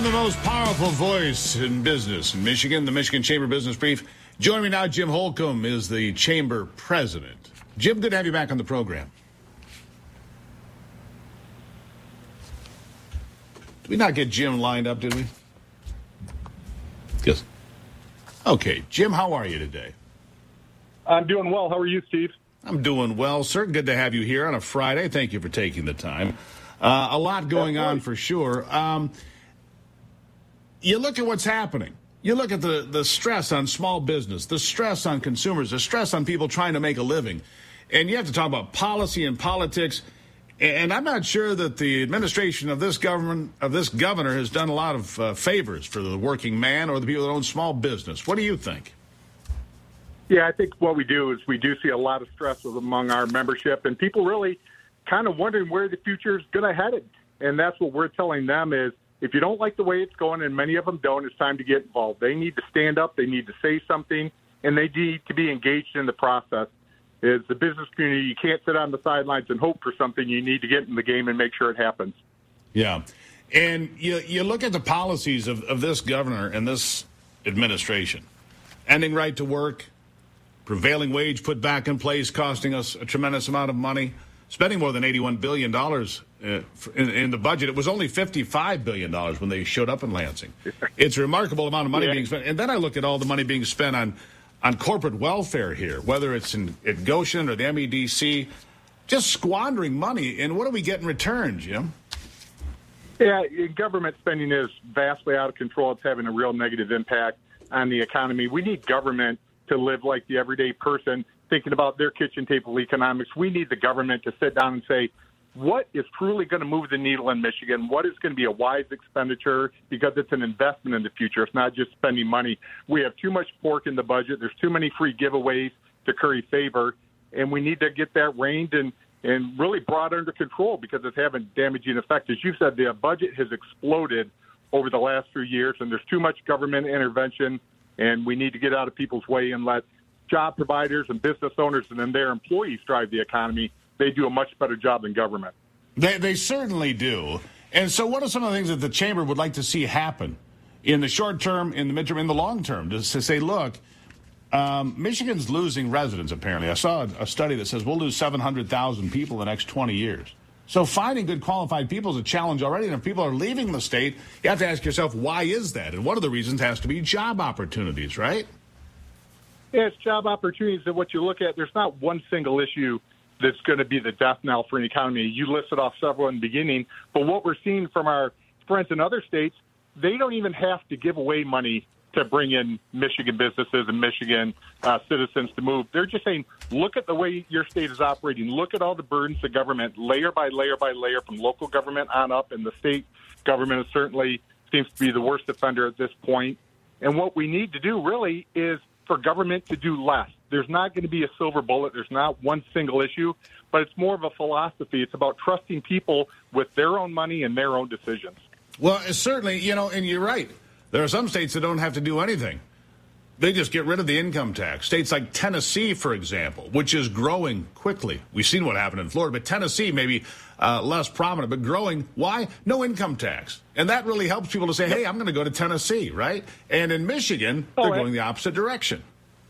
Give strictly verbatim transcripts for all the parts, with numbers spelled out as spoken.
From the most powerful voice in business in Michigan, the Michigan Chamber Business Brief. Joining me now, Jim Holcomb is the Chamber President. Jim, good to have you back on the program. Did we not get Jim lined up, did we? Yes. Okay, Jim, how are you today? I'm doing well. How are you, Steve? I'm doing well, sir. Good to have you here on a Friday. Thank you for taking the time. Uh, a lot going on for sure. Um, you look at what's happening. You look at the, the stress on small business, the stress on consumers, the stress on people trying to make a living. And you have to talk about policy and politics. And I'm not sure that the administration of this government, of this governor, has done a lot of uh, favors for the working man or the people that own small business. What do you think? Yeah, I think what we do is we do see a lot of stress among our membership, and people really kind of wondering where the future is going to head. And that's what we're telling them is, if you don't like the way it's going, and many of them don't, it's time to get involved. They need to stand up, they need to say something, and they need to be engaged in the process. As the business community, you can't sit on the sidelines and hope for something. You need to get in the game and make sure it happens. Yeah. And you you look at the policies of, of this governor and this administration. Ending right to work, prevailing wage put back in place, costing us a tremendous amount of money, spending more than eighty-one billion dollars uh, in, in the budget. It was only fifty-five billion dollars when they showed up in Lansing. It's a remarkable amount of money yeah. being spent. And then I look at all the money being spent on on corporate welfare here, whether it's in at Goshen or the M E D C, just squandering money. And what do we get in return, Jim? Yeah, government spending is vastly out of control. It's having a real negative impact on the economy. We need government to live like the everyday person, thinking about their kitchen table economics. We need the government to sit down and say, what is truly going to move the needle in Michigan? What is going to be a wise expenditure? Because it's an investment in the future. It's not just spending money. We have too much pork in the budget. There's too many free giveaways to curry favor. And we need to get that reined and, and really brought under control, because it's having damaging effect. As you said, the budget has exploded over the last few years, and there's too much government intervention. And we need to get out of people's way and let job providers and business owners and then their employees drive the economy. They do a much better job than government. They, they certainly do. And so what are some of the things that the Chamber would like to see happen in the short term, in the midterm, in the long term, just to say, look, um, Michigan's losing residents, apparently. I saw a study that says we'll lose seven hundred thousand people in the next twenty years. So finding good qualified people is a challenge already. And if people are leaving the state, you have to ask yourself, why is that? And one of the reasons has to be job opportunities, right? Yeah, it's job opportunities. And what you look at, there's not one single issue that's going to be the death knell for an economy. You listed off several in the beginning, but what we're seeing from our friends in other states, they don't even have to give away money to bring in Michigan businesses and Michigan uh, citizens to move. They're just saying, look at the way your state is operating. Look at all the burdens of government, layer by layer by layer, from local government on up, and the state government certainly seems to be the worst offender at this point. And what we need to do really is for government to do less. There's not going to be a silver bullet. There's not one single issue, but it's more of a philosophy. It's about trusting people with their own money and their own decisions. Well, certainly, you know, and you're right. There are some states that don't have to do anything. They just get rid of the income tax. States like Tennessee, for example, which is growing quickly. We've seen what happened in Florida, but Tennessee may be uh, less prominent, but growing. Why? No income tax. And that really helps people to say, hey, I'm going to go to Tennessee, right? And in Michigan, they're oh, going the opposite direction.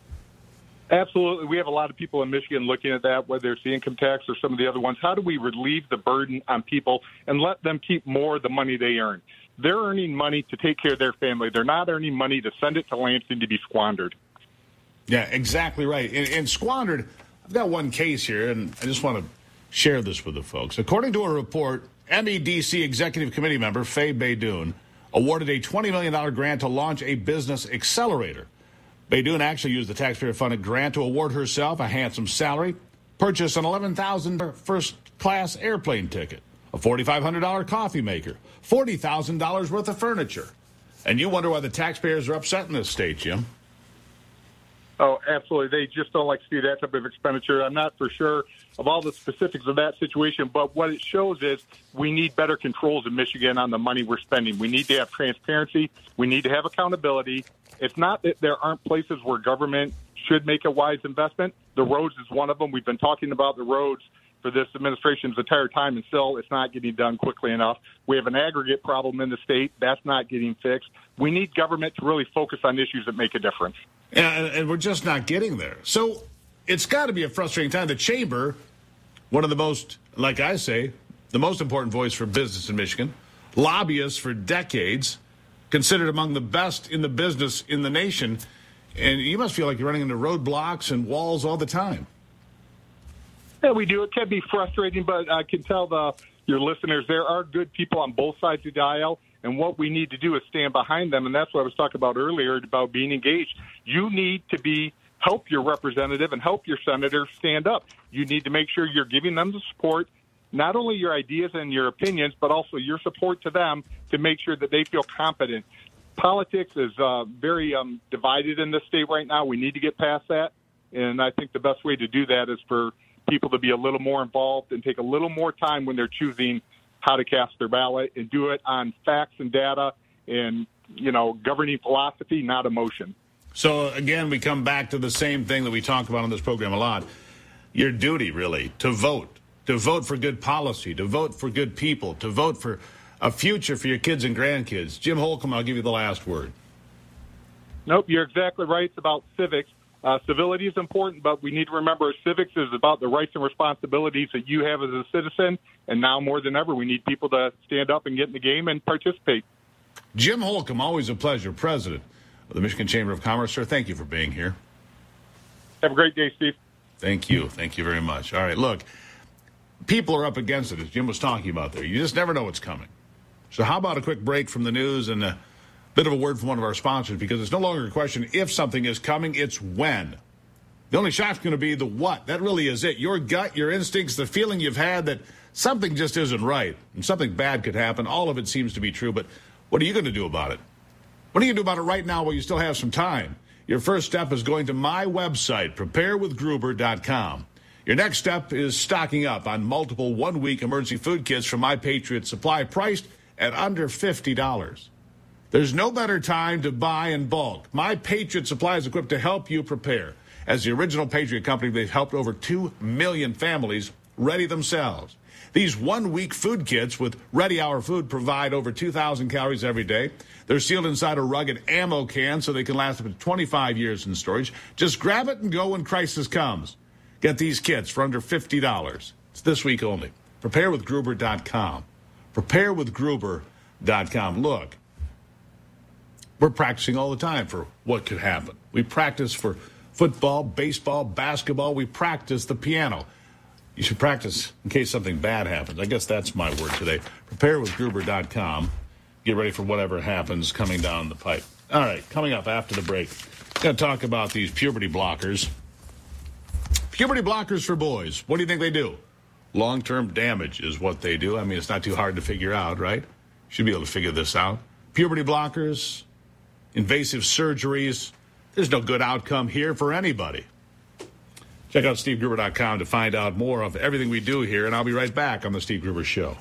Absolutely. We have a lot of people in Michigan looking at that, whether it's the income tax or some of the other ones. How do we relieve the burden on people and let them keep more of the money they earn? They're earning money to take care of their family. They're not earning money to send it to Lansing to be squandered. Yeah, exactly right. And, and squandered, I've got one case here, and I just want to share this with the folks. According to a report, M E D C Executive Committee member Faye Baydoun awarded a twenty million dollars grant to launch a business accelerator. Baydoun actually used the taxpayer-funded grant to award herself a handsome salary, purchase an eleven thousand dollars first-class airplane ticket, a four thousand five hundred dollars coffee maker, forty thousand dollars worth of furniture. And you wonder why the taxpayers are upset in this state, Jim. Oh, absolutely. They just don't like to see that type of expenditure. I'm not for sure of all the specifics of that situation, but what it shows is we need better controls in Michigan on the money we're spending. We need to have transparency. We need to have accountability. It's not that there aren't places where government should make a wise investment. The roads is one of them. We've been talking about the roads for this administration's entire time, and still it's not getting done quickly enough. We have an aggregate problem in the state. That's not getting fixed. We need government to really focus on issues that make a difference. And, and we're just not getting there. So it's got to be a frustrating time. The chamber, one of the most, like I say, the most important voice for business in Michigan, lobbyists for decades, considered among the best in the business in the nation. And you must feel like you're running into roadblocks and walls all the time. Yeah, we do. It can be frustrating, but I can tell the your listeners there are good people on both sides of the aisle, and what we need to do is stand behind them, and that's what I was talking about earlier about being engaged. You need to be help your representative and help your senator stand up. You need to make sure you're giving them the support, not only your ideas and your opinions, but also your support to them to make sure that they feel competent. Politics is uh, very um, divided in this state right now. We need to get past that, and I think the best way to do that is for people to be a little more involved and take a little more time when they're choosing how to cast their ballot, and do it on facts and data and, you know, governing philosophy, not emotion. So, again, we come back to the same thing that we talk about on this program a lot. Your duty, really, to vote, to vote for good policy, to vote for good people, to vote for a future for your kids and grandkids. Jim Holcomb, I'll give you the last word. Nope, you're exactly right. It's about civics. Uh, civility is important, but we need to remember civics is about the rights and responsibilities that you have as a citizen, and now more than ever, we need people to stand up and get in the game and participate. Jim Holcomb, always a pleasure, president of the Michigan Chamber of Commerce. Sir, thank you for being here. Have a great day, Steve. Thank you. Thank you very much. All right, look, people are up against it, as Jim was talking about there. You just never know what's coming. So how about a quick break from the news and a bit of a word from one of our sponsors, because it's no longer a question if something is coming, it's when. The only shock's going to be the what. That really is it. Your gut, your instincts, the feeling you've had that something just isn't right and something bad could happen. All of it seems to be true, but what are you going to do about it? What are you going to do about it right now while you still have some time? Your first step is going to my website, prepare with gruber dot com. Your next step is stocking up on multiple one-week emergency food kits from My Patriot Supply, priced at under fifty dollars. There's no better time to buy in bulk. My Patriot Supply is equipped to help you prepare. As the original Patriot Company, they've helped over two million families ready themselves. These one-week food kits with Ready Hour Food provide over two thousand calories every day. They're sealed inside a rugged ammo can so they can last up to twenty-five years in storage. Just grab it and go when crisis comes. Get these kits for under fifty dollars. It's this week only. prepare with gruber dot com. prepare with gruber dot com. Look, we're practicing all the time for what could happen. We practice for football, baseball, basketball. We practice the piano. You should practice in case something bad happens. I guess that's my word today. prepare with gruber dot com. Get ready for whatever happens coming down the pipe. All right, coming up after the break, I'm going to talk about these puberty blockers. Puberty blockers for boys. What do you think they do? Long-term damage is what they do. I mean, it's not too hard to figure out, right? Should be able to figure this out. Puberty blockers, invasive surgeries. There's no good outcome here for anybody. Check out steve gruber dot com to find out more of everything we do here, and I'll be right back on The Steve Gruber Show.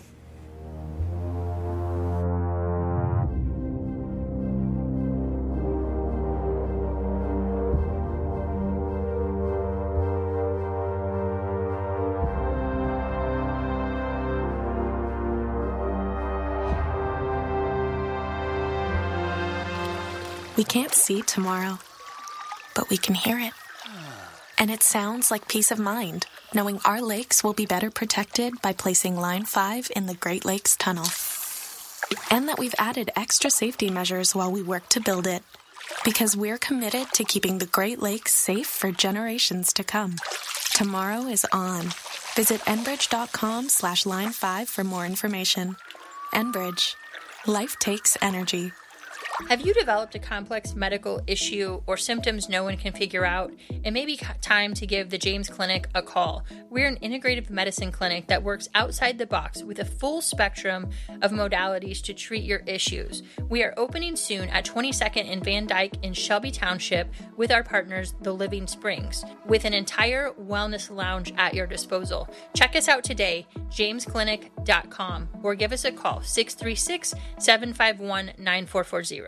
We can't see tomorrow, but we can hear it. And it sounds like peace of mind, knowing our lakes will be better protected by placing Line five in the Great Lakes Tunnel. And that we've added extra safety measures while we work to build it, because we're committed to keeping the Great Lakes safe for generations to come. Tomorrow is on. Visit enbridge.com slash line five for more information. Enbridge. Life takes energy. Have you developed a complex medical issue or symptoms no one can figure out? It may be time to give the James Clinic a call. We're an integrative medicine clinic that works outside the box with a full spectrum of modalities to treat your issues. We are opening soon at twenty-second and Van Dyke in Shelby Township with our partners, The Living Springs, with an entire wellness lounge at your disposal. Check us out today, james clinic dot com, or give us a call, six three six, seven five one, nine four four zero.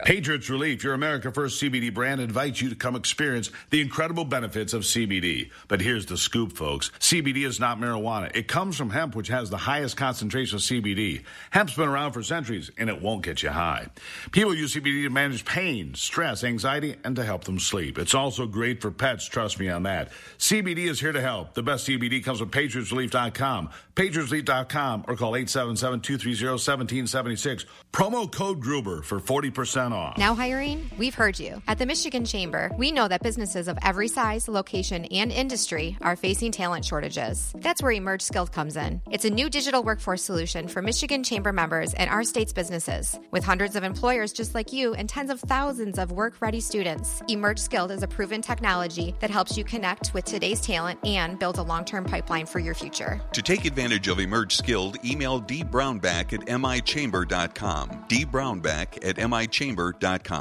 zero. Patriots Relief, your America First C B D brand, invites you to come experience the incredible benefits of C B D. But here's the scoop, folks. C B D is not marijuana. It comes from hemp, which has the highest concentration of C B D. Hemp's been around for centuries, and it won't get you high. People use C B D to manage pain, stress, anxiety, and to help them sleep. It's also great for pets, trust me on that. C B D is here to help. The best C B D comes from patriots relief dot com. patriots relief dot com or call eight seven seven, two three zero, one seven seven six. Promo code Gruber for forty percent off. Now hiring? We've heard you. At the Michigan Chamber, we know that businesses of every size, location, and industry are facing talent shortages. That's where Emerge Skilled comes in. It's a new digital workforce solution for Michigan Chamber members and our state's businesses. With hundreds of employers just like you and tens of thousands of work-ready students, Emerge Skilled is a proven technology that helps you connect with today's talent and build a long-term pipeline for your future. To take advantage of Emerge Skilled, email d brownback at m i chamber dot com. d brownback at m i chamber dot com.